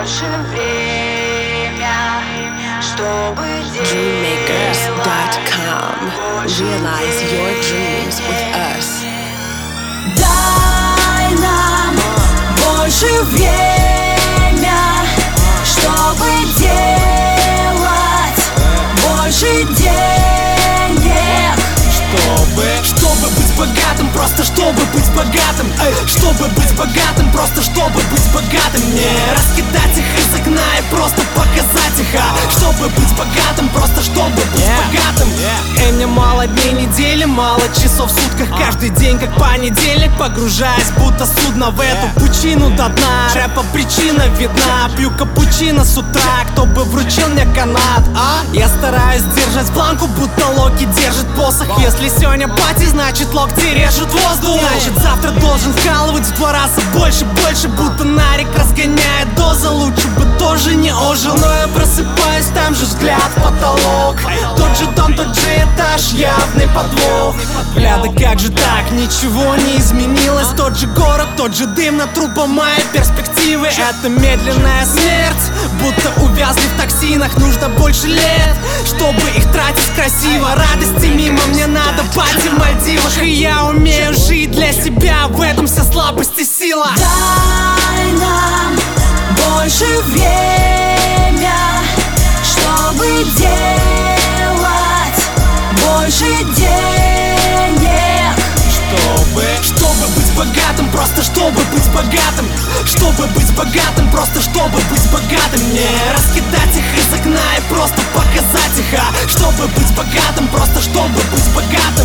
больше время, чтобы Dreammakers.com. Realize your dreams with us. Дай нам больше время, чтобы делать больше денег. Чтобы быть богатым, просто чтобы быть богатым. Чтобы быть богатым, просто чтобы быть богатым. Не раскидать их из окна и просто показать их. Чтобы быть богатым, просто чтобы быть богатым. Мне мало дней недели, мало часов в сутках. Каждый день как понедельник, погружаясь будто судно в эту пучину до дна. Рэпа причина видна, пью капучино с утра. Кто бы вручил мне канат, Я стараюсь держать планку, будто Локи держит посох. Если сегодня пати, значит локти режут воздух. Значит завтра должен вкалывать в 2 раза больше, будто Нарик разгоняет доза. Лучше бы тоже не ожил, но я просыпаюсь, там же взгляд в потолок. Тот же дом, тот же этаж, явный подвох. Бля, да как же так, ничего не изменилось. Тот же город, тот же дым над трупом, мои перспективы. Это медленная смерть, будто увязли в токсинах. Нужно больше лет, чтобы их тратить красиво. Радости мимо, мне надо пати в Мальдивах. И я умею жить для себя, в этом вся слабость и сила. Дай нам больше время, чтобы делать больше денег. Чтобы быть богатым, просто чтобы быть богатым. Чтобы быть богатым, просто чтобы быть богатым. Не раскидать их из окна и просто показать их. Чтобы быть богатым, просто чтобы быть богатым.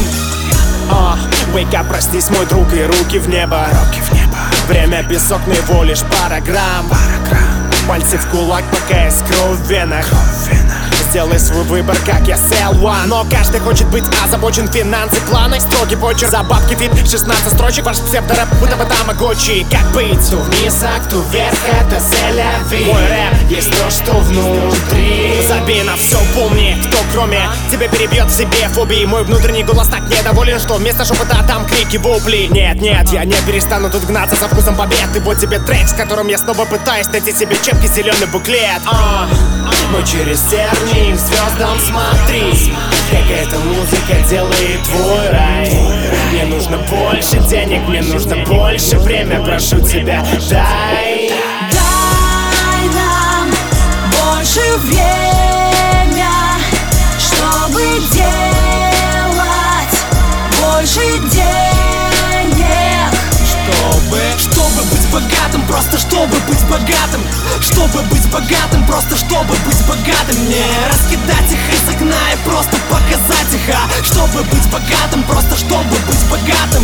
Wake up, проснись, мой друг, и руки в небо. Время песок, но его лишь пара грамм. Пальцы в кулак, пока есть кровь в венах. Сделай свой выбор, как я Сэл-1. Но каждый хочет быть озабочен, финансы, планы. Строгий почерк, за бабки вид, 16 строчек. Ваш псевдорэп, будто бы тамагочи. Как быть? То вниз, а кто вверх, это селяви. Мой рэп есть то, что внутри. Забей на все, помни, кто кроме тебя перебьет в себе фобии. Мой внутренний голос так недоволен, что вместо шепота там крики, вопли. Нет, я не перестану тут гнаться за вкусом побед. И вот тебе трек, с которым я снова пытаюсь найти себе чепки, зеленый буклет. Мы через тернии к звездам смотри, как эта музыка делает твой рай. Мне нужно больше денег, мне нужно больше время, прошу тебя, дай. Дай нам больше время, чтобы делать больше денег. Чтобы быть богатым, просто чтобы быть богатым. Чтобы быть богатым, просто чтобы быть богатым. Не раскидать их из окна и просто показать их. Чтобы быть богатым, просто чтобы быть богатым.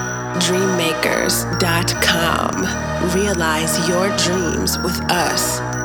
Dreammakers.com. Realize your dreams with us.